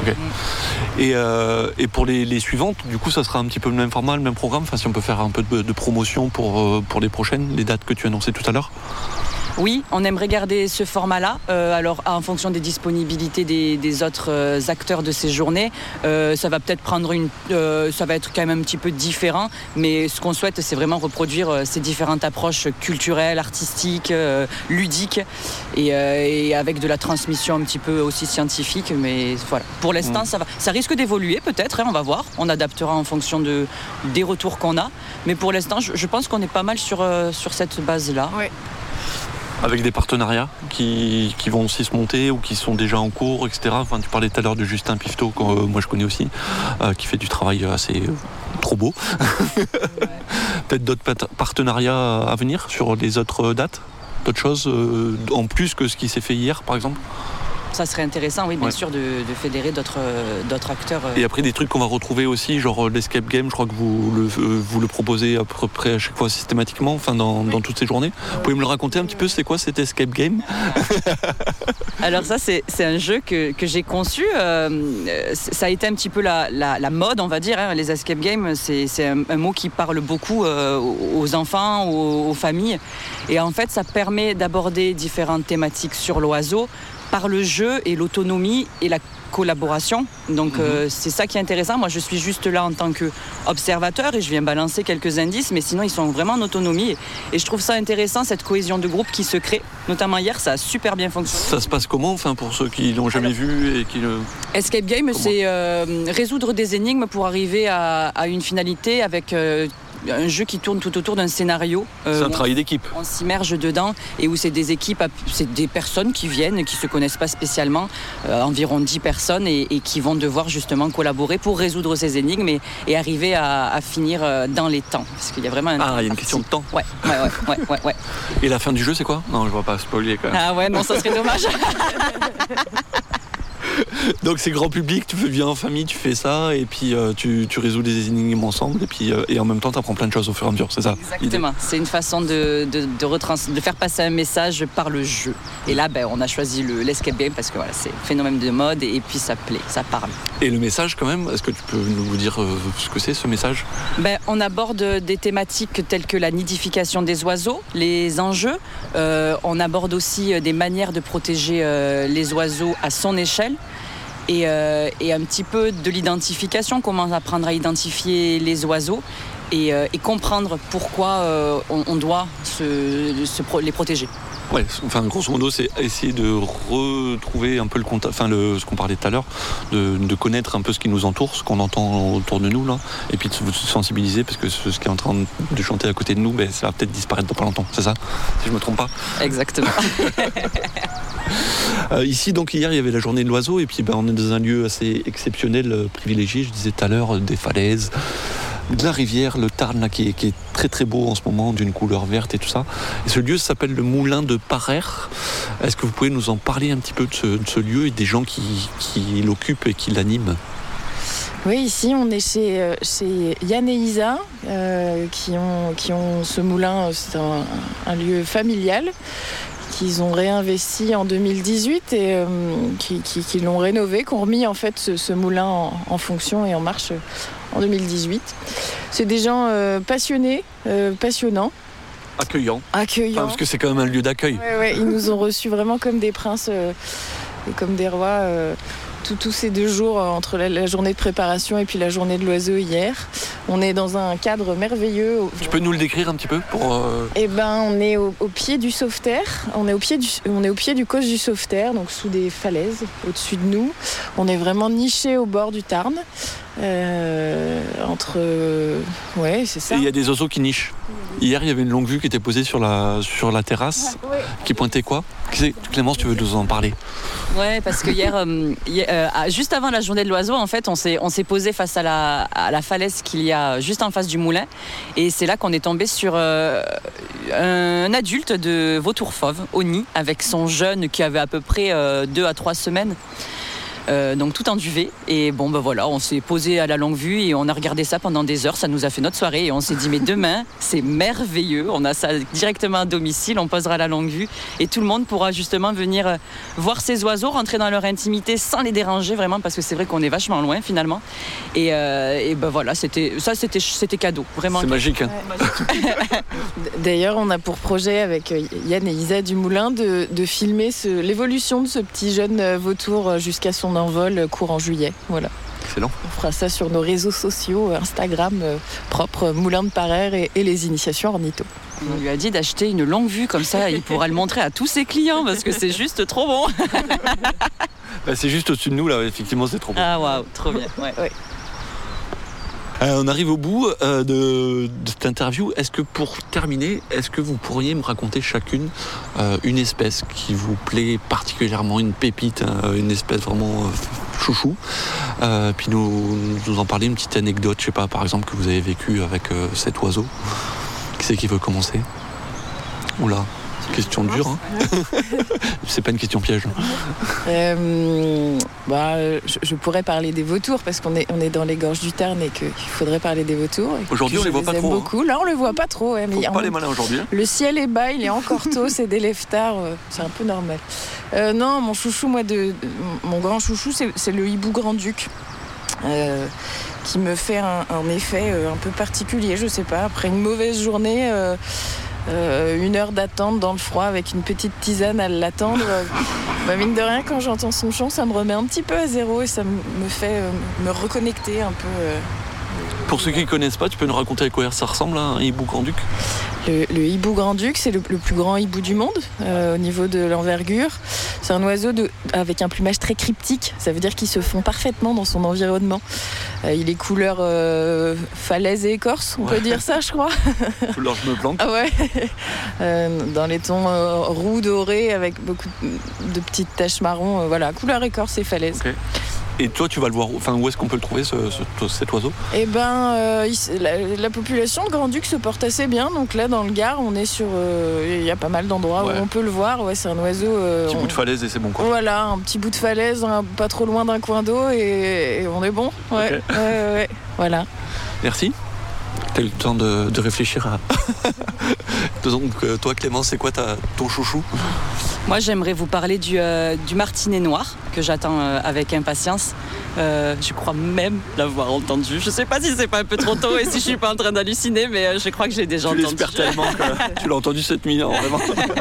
Okay. Et pour les suivantes, du coup, ça sera un petit peu le même format, le même programme. Enfin, si on peut faire un peu de promotion pour les prochaines, les dates que tu annonçais tout à l'heure. Oui, on aimerait garder ce format-là. Alors, en fonction des disponibilités des autres acteurs de ces journées, ça va peut-être ça va être quand même un petit peu différent. Mais ce qu'on souhaite, c'est vraiment reproduire ces différentes approches culturelles, artistiques, ludiques, et avec de la transmission un petit peu aussi scientifique. Mais voilà, pour l'instant, ça risque d'évoluer peut-être. On va voir. On adaptera en fonction des retours qu'on a. Mais pour l'instant, je pense qu'on est pas mal sur cette base-là. Oui. Avec des partenariats qui vont aussi se monter ou qui sont déjà en cours, etc. Enfin, tu parlais tout à l'heure de Justin Pifto, que moi je connais aussi, qui fait du travail assez trop beau. Peut-être d'autres partenariats à venir sur les autres dates, d'autres choses en plus que ce qui s'est fait hier, par exemple. Ça serait intéressant, oui, bien sûr, de fédérer d'autres acteurs. Et après, des trucs qu'on va retrouver aussi, genre l'escape game, je crois que vous le proposez à peu près à chaque fois systématiquement, dans toutes ces journées. Vous pouvez me le raconter un petit peu, c'est quoi cet escape game ? Alors ça, c'est un jeu que j'ai conçu. Ça a été un petit peu la mode, on va dire. Les escape games, c'est un mot qui parle beaucoup aux enfants, aux familles. Et en fait, ça permet d'aborder différentes thématiques sur l'oiseau, par le jeu et l'autonomie et la collaboration. Donc c'est ça qui est intéressant. Moi, je suis juste là en tant qu'observateur et je viens balancer quelques indices, mais sinon, ils sont vraiment en autonomie. Et je trouve ça intéressant, cette cohésion de groupe qui se crée. Notamment hier, ça a super bien fonctionné. Ça se passe comment, pour ceux qui l'ont jamais vu et qui le... Escape Game, c'est résoudre des énigmes pour arriver à une finalité avec... un jeu qui tourne tout autour d'un scénario. C'est un travail d'équipe. On s'immerge dedans et où c'est des équipes, c'est des personnes qui viennent, qui ne se connaissent pas spécialement, environ 10 personnes et qui vont devoir justement collaborer pour résoudre ces énigmes et arriver à finir dans les temps. Parce qu'il y a vraiment il y a une question de temps. Ouais. Et la fin du jeu, c'est quoi ? Non, je ne vais pas spoiler quand même. Ah ouais, non, ça serait dommage. Donc c'est grand public, tu viens en famille, tu fais ça et puis tu résous des énigmes ensemble et en même temps tu apprends plein de choses au fur et à mesure, c'est ça ? Exactement, c'est une façon de faire passer un message par le jeu. Et là on a choisi l'escape game parce que voilà, c'est phénomène de mode et puis ça plaît, ça parle. Et le message quand même, est-ce que tu peux nous dire ce que c'est ce message ? On aborde des thématiques telles que la nidification des oiseaux, les enjeux. On aborde aussi des manières de protéger les oiseaux à son échelle. Et un petit peu de l'identification, comment apprendre à identifier les oiseaux et comprendre pourquoi on doit les protéger. Ouais, grosso modo, c'est essayer de retrouver un peu le contact, ce qu'on parlait tout à l'heure, de connaître un peu ce qui nous entoure, ce qu'on entend autour de nous, là, et puis de se sensibiliser, parce que ce qui est en train de chanter à côté de nous, ça va peut-être disparaître dans pas longtemps, c'est ça ? Si je me trompe pas ? Exactement. Ici, donc hier, il y avait la journée de l'oiseau, et puis on est dans un lieu assez exceptionnel, privilégié, je disais tout à l'heure, des falaises, de la rivière, le Tarn là, qui est très très beau en ce moment, d'une couleur verte et tout ça. Et ce lieu s'appelle le Moulin de Parère. Est-ce que vous pouvez nous en parler un petit peu de ce lieu et des gens qui l'occupent et qui l'animent ? Oui, ici on est chez Yann et Isa qui ont ce moulin. C'est un lieu familial qu'ils ont réinvesti en 2018 et qui l'ont rénové, qui ont remis en fait ce moulin en fonction et en marche en 2018. C'est des gens passionnés, passionnants. Accueillant. Parce que c'est quand même un lieu d'accueil. Ouais, ils nous ont reçus vraiment comme des princes et comme des rois. Tous ces 2 jours entre la journée de préparation et puis la journée de l'oiseau hier. On est dans un cadre merveilleux. Tu peux nous le décrire un petit peu pour... Eh ben, on est au pied du sauveterre. On est au pied du causse du sauveterre, donc sous des falaises au-dessus de nous. On est vraiment niché au bord du Tarn. Ouais, c'est ça. Et il y a des oiseaux qui nichent. Hier, il y avait une longue vue qui était posée sur la terrasse, qui pointait quoi ? Clémence, tu veux nous en parler ? Ouais, parce que hier, juste avant la journée de l'oiseau, en fait, on s'est posé face à la falaise qu'il y a juste en face du moulin, et c'est là qu'on est tombé sur un adulte de vautour fauve au nid avec son jeune qui avait à peu près 2 à 3 semaines. Donc tout en duvet, et bon ben voilà, on s'est posé à la longue vue et on a regardé ça pendant des heures. Ça nous a fait notre soirée et on s'est dit mais demain c'est merveilleux, on a ça directement à domicile, on posera la longue vue et tout le monde pourra justement venir voir ces oiseaux, rentrer dans leur intimité sans les déranger vraiment, parce que c'est vrai qu'on est vachement loin finalement, et ben voilà, c'était cadeau, vraiment. C'est magique, hein. D'ailleurs on a pour projet avec Yann et Isa Dumoulin de filmer l'évolution de ce petit jeune vautour jusqu'à son envol courant juillet. Voilà. Excellent. On fera ça sur nos réseaux sociaux, Instagram propre Moulin de Parère et les initiations ornitho. On lui a dit d'acheter une longue vue, comme ça il pourra le montrer à tous ses clients parce que c'est juste trop bon. C'est juste au-dessus de nous là, effectivement c'est trop bon. Ah waouh, trop bien. Ouais. On arrive au bout de cette interview. Est-ce que pour terminer, vous pourriez me raconter chacune une espèce qui vous plaît particulièrement, une pépite, une espèce vraiment chouchou, puis nous en parler, une petite anecdote, je sais pas, par exemple, que vous avez vécu avec cet oiseau. Qui c'est qui veut commencer ? Oula, question dure, hein. C'est pas une question piège. Je pourrais parler des vautours parce qu'on est dans les gorges du Tarn et qu'il faudrait parler des vautours. Aujourd'hui, on les voit pas trop. Beaucoup. Là, on les voit pas trop. Ouais, mais pas les malins aujourd'hui. Hein. Le ciel est bas, il est encore tôt, c'est des lève-tard, c'est un peu normal. Non, mon chouchou, mon grand chouchou, c'est le hibou grand-duc. Qui me fait un effet un peu particulier, je sais pas. Après une mauvaise journée, 1 heure d'attente dans le froid avec une petite tisane à l'attendre, mine de rien, quand j'entends son chant, ça me remet un petit peu à zéro et ça me fait me reconnecter un peu. Pour ceux qui ne connaissent pas, tu peux nous raconter à quoi ça ressemble, un hibou grand-duc ? Le hibou grand-duc, c'est le plus grand hibou du monde au niveau de l'envergure. C'est un oiseau avec un plumage très cryptique. Ça veut dire qu'il se fond parfaitement dans son environnement. Il est couleur falaise et écorce, on peut dire ça, je crois. Couleur je me plante. Ah ouais. Dans les tons roux dorés avec beaucoup de petites taches marron. Voilà, couleur écorce et falaise. Okay. Et toi, tu vas le voir, où est-ce qu'on peut le trouver, cet oiseau ? Eh ben, la population de grand-duc se porte assez bien. Donc là, dans le Gard, on est sur... Il y a pas mal d'endroits où on peut le voir. Ouais, c'est un oiseau... petit bout de falaise et c'est bon, quoi. Voilà, un petit bout de falaise, pas trop loin d'un coin d'eau et on est bon. Ouais, okay. Ouais, voilà. Merci. T'as eu le temps de réfléchir à... Donc, toi, Clémence, c'est quoi ton chouchou ? Moi, j'aimerais vous parler du martinet noir, que j'attends avec impatience. Je crois même l'avoir entendu. Je sais pas si c'est pas un peu trop tôt et si je suis pas en train d'halluciner, mais je crois que j'ai déjà entendu. Tu l'espères tellement que tu l'as entendu cette nuit, hein, vraiment.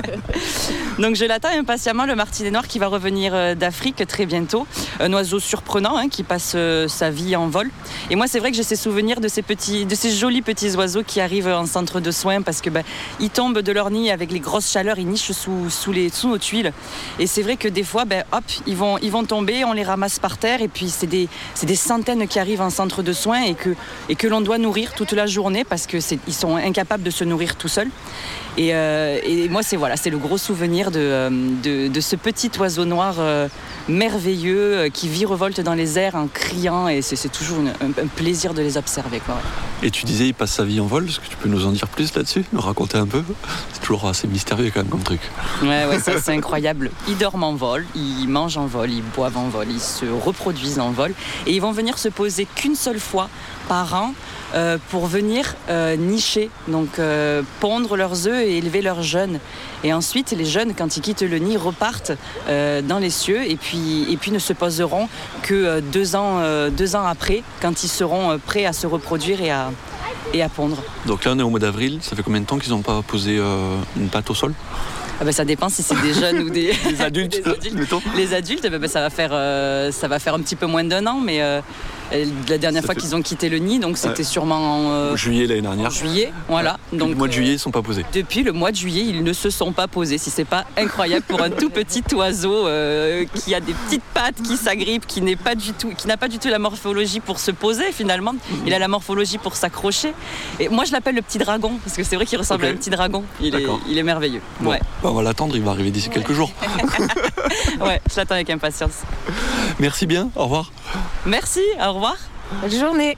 Donc je l'attends impatiemment, le martinet noir qui va revenir d'Afrique très bientôt. Un oiseau surprenant qui passe sa vie en vol. Et moi, c'est vrai que j'ai ces souvenirs de ces jolis petits oiseaux qui arrivent en centre de soins parce que ils tombent de leur nid avec les grosses chaleurs, ils nichent sous nos tuiles. Et c'est vrai que des fois, ils vont tomber, on les ramasse par terre et puis c'est des centaines qui arrivent en centre de soins et que l'on doit nourrir toute la journée parce que ils sont incapables de se nourrir tout seuls. Et moi, c'est le gros souvenir de ce petit oiseau noir merveilleux qui virevolte dans les airs en criant et c'est toujours un plaisir de les observer, quoi. Et tu disais, il passe sa vie en vol. Est-ce que tu peux nous en dire plus là-dessus, nous raconter un peu ? C'est toujours assez mystérieux quand même comme truc. Ouais, ça c'est incroyable. Ils dorment en vol, ils mangent en vol, ils boivent en vol, ils se reproduisent en vol. Et ils vont venir se poser qu'une seule fois par an pour venir nicher, donc pondre leurs œufs et élever leurs jeunes. Et ensuite, les jeunes, quand ils quittent le nid, repartent dans les cieux et puis ne se poseront que 2 ans après, quand ils seront prêts à se reproduire et à pondre. Donc là, on est au mois d'avril. Ça fait combien de temps qu'ils n'ont pas posé une patte au sol ? Ça dépend si c'est des jeunes ou des adultes. Les adultes, ça va faire un petit peu moins d'1 an, mais la dernière fois qu'ils ont quitté le nid, donc c'était sûrement en juillet l'année dernière. Juillet, voilà. Donc le mois de juillet, ils ne sont pas posés. Depuis le mois de juillet, ils ne se sont pas posés. Si c'est pas incroyable pour un tout petit oiseau qui a des petites pattes, qui s'agrippe, qui n'a pas du tout la morphologie pour se poser finalement. Il a la morphologie pour s'accrocher. Et moi, je l'appelle le petit dragon parce que c'est vrai qu'il ressemble à un petit dragon. Il est merveilleux. Bon. Ouais. On va l'attendre. Il va arriver d'ici quelques jours. Ouais, je l'attends avec impatience. Merci bien. Au revoir. Merci. Au revoir. Bonne journée.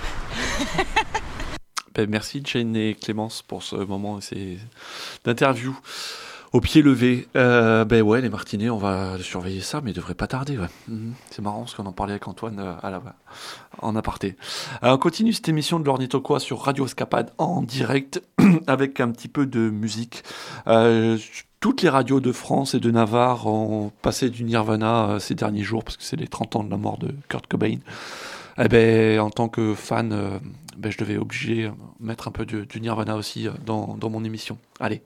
Merci Jane et Clémence pour ce moment d'interview au pied levé. Les martinets, on va surveiller ça, mais il devrait pas tarder. Ouais. C'est marrant parce qu'on en parlait avec Antoine en aparté. On continue cette émission de l'Ornithoquois sur Radio Escapade en direct avec un petit peu de musique. Toutes les radios de France et de Navarre ont passé du Nirvana ces derniers jours parce que c'est les 30 ans de la mort de Kurt Cobain. En tant que fan, je devais obliger mettre un peu du Nirvana aussi dans mon émission. Allez.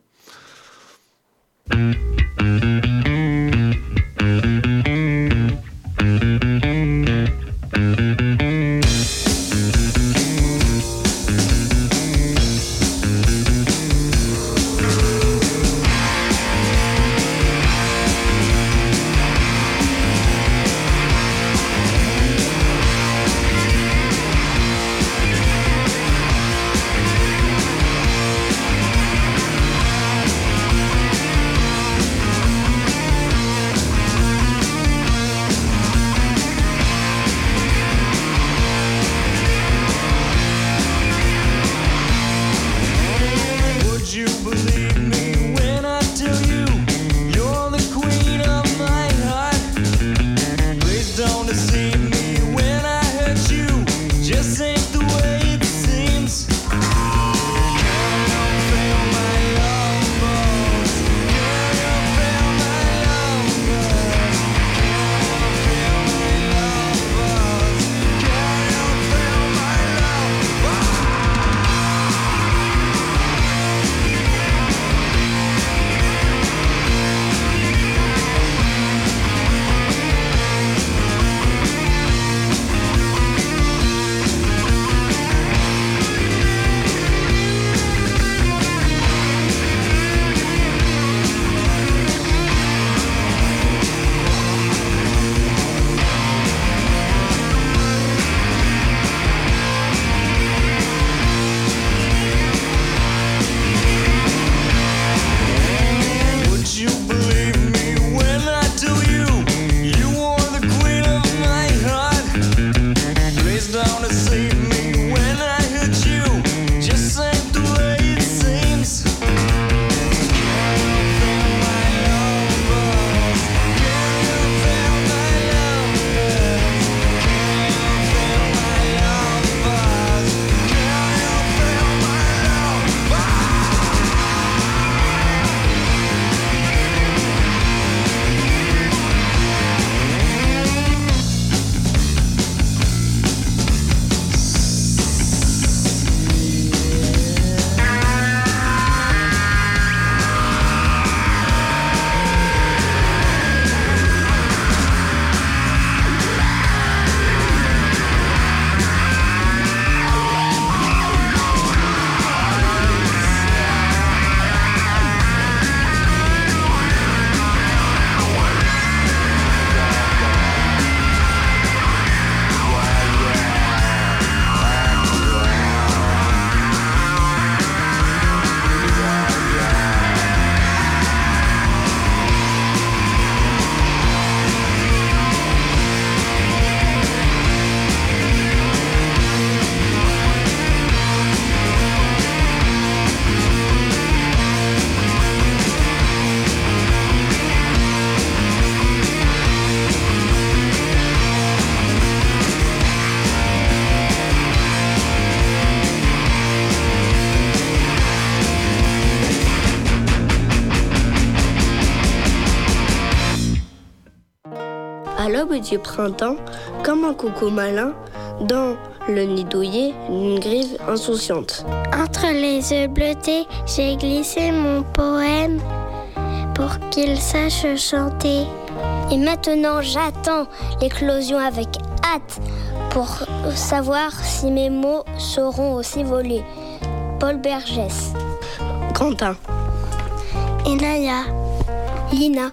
À l'aube du printemps, comme un coucou malin, dans le nid douillet, une grive insouciante. Entre les œufs bleutés, j'ai glissé mon poème pour qu'il sache chanter. Et maintenant j'attends l'éclosion avec hâte pour savoir si mes mots sauront aussi voler. Paul Bergès. Quentin. Enaya. Lina.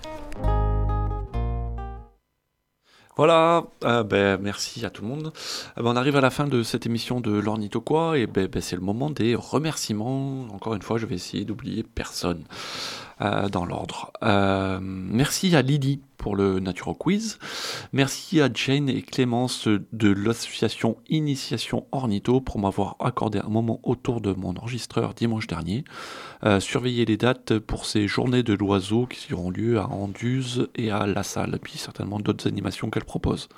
Voilà, merci à tout le monde. On arrive à la fin de cette émission de l'Ornitho Quoi, et c'est le moment des remerciements. Encore une fois, je vais essayer d'oublier personne dans l'ordre. Merci à Lydie pour le Naturo Quiz. Merci à Jane et Clémence de l'association Initiation Ornitho pour m'avoir accordé un moment autour de mon enregistreur dimanche dernier. Surveillez les dates pour ces journées de l'oiseau qui auront lieu à Anduze et à La Salle, et puis certainement d'autres animations qu'elle propose.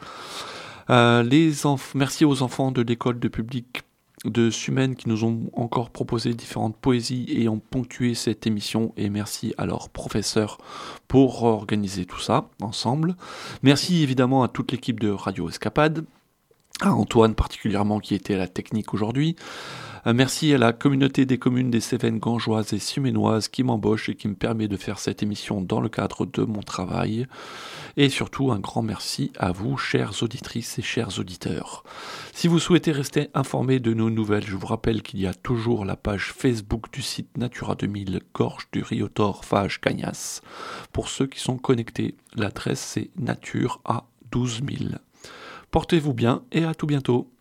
Merci aux enfants de l'école de public de Sumène qui nous ont encore proposé différentes poésies et ont ponctué cette émission, et merci à leurs professeurs pour organiser tout ça ensemble. Merci évidemment à toute l'équipe de Radio Escapade, à Antoine particulièrement qui était à la technique aujourd'hui. Merci à la communauté des communes des Cévennes gangeoises et suménoises qui m'embauche et qui me permet de faire cette émission dans le cadre de mon travail. Et surtout, un grand merci à vous, chères auditrices et chers auditeurs. Si vous souhaitez rester informés de nos nouvelles, je vous rappelle qu'il y a toujours la page Facebook du site Natura 2000, Gorge du Riotor, Fage, Cagnas. Pour ceux qui sont connectés, l'adresse c'est Nature à 12 000. Portez-vous bien et à tout bientôt.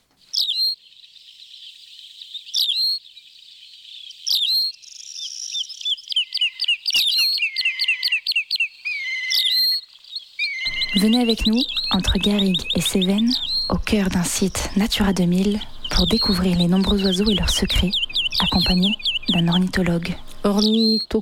Venez avec nous, entre Garrigues et Cévennes, au cœur d'un site Natura 2000, pour découvrir les nombreux oiseaux et leurs secrets, accompagnés d'un ornithologue. Ornitho quoi ?